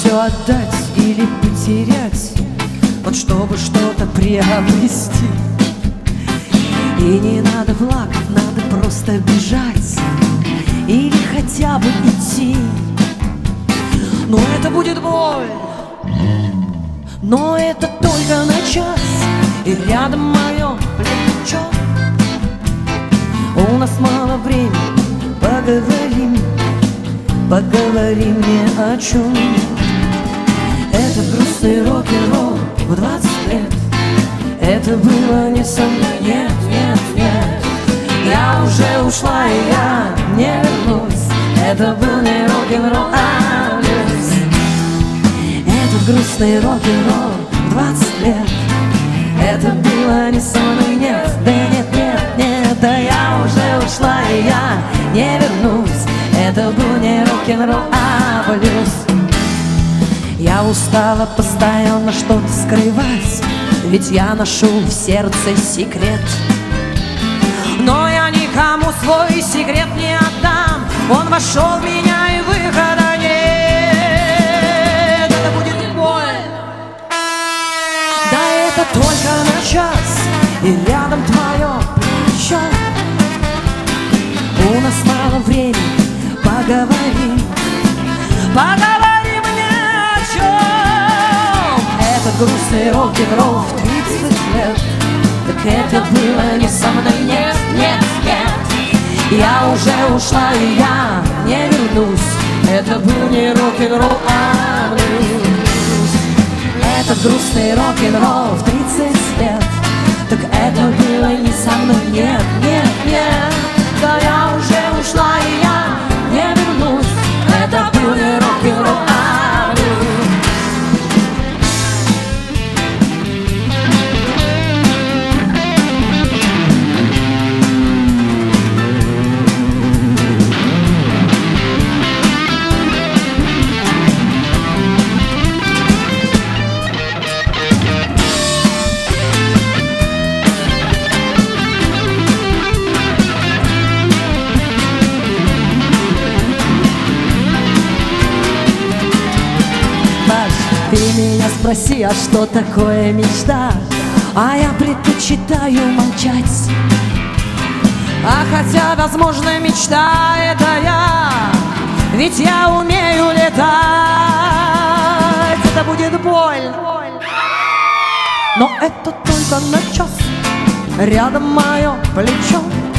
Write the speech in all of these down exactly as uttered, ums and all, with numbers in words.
все отдать или потерять, вот чтобы что-то приобрести. И не надо плакать, надо просто бежать или хотя бы идти. Но это будет боль, но это только на час. И рядом мое плечо. У нас мало времени, поговорим, поговорим ни о чем. Это грустный рок-н-ролл в двадцать лет. Это было не со мной, нет, нет, нет. Я уже ушла, и я не вернусь. Это был не рок-н-ролл, а блюз. Этот грустный рок-н-ролл в двадцать лет. Это было не со мной, нет, да нет, нет, нет. Да я уже ушла, и я не вернусь. Это был не рок-н-ролл, а блюз. Я устала постоянно что-то скрывать, ведь я ношу в сердце секрет. Но я никому свой секрет не отдам. Он вошел в меня, и выхода нет. Это будет боль, да это только на час. И рядом твое плечо. У нас мало времени, поговорим, поговорим ни о чем. Этот грустный рок-н-ролл в тридцать лет. Так это было не со мной, нет, нет, нет. Я уже ушла, и я не вернусь. Это был не рок-н-ролл, а блюз. Этот грустный рок-н-ролл в тридцать лет. Так это было не со мной, нет, нет, нет. Да я уже ушла, и я не вернусь. Это был не рок-н-ролл, а блюз. Ты меня спроси, а что такое мечта? А я предпочитаю молчать. А хотя, возможно, мечта — это я, ведь я умею летать. Это будет боль, но это только на час. Рядом мое плечо.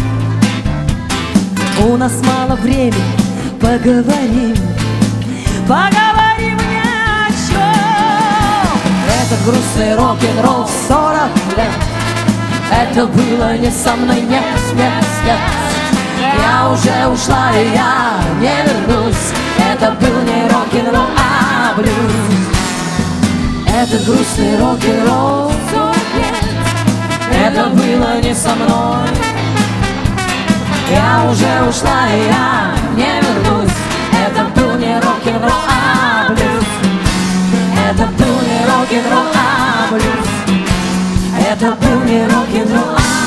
У нас мало времени, поговорим, поговорим ни о чем. Этот грустный рок-н-ролл в сорок лет. Это было не со мной, нет, нет, нет. Я уже ушла, и я не вернусь. Это был не рок-н-ролл, а блюз. Этот грустный рок-н-ролл в сорок лет. Это было не со мной. Я уже ушла, и я не вернусь. Это был не рок-н-ролл, а блюз. Это был не рок-н-ролл, а блюз. Это был не рок-н-ролл, а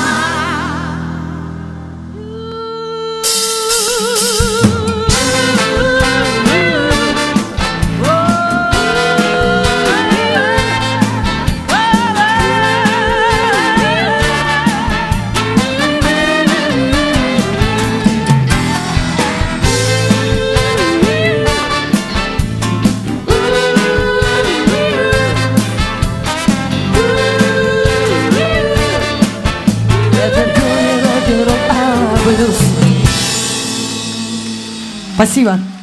Спасибо.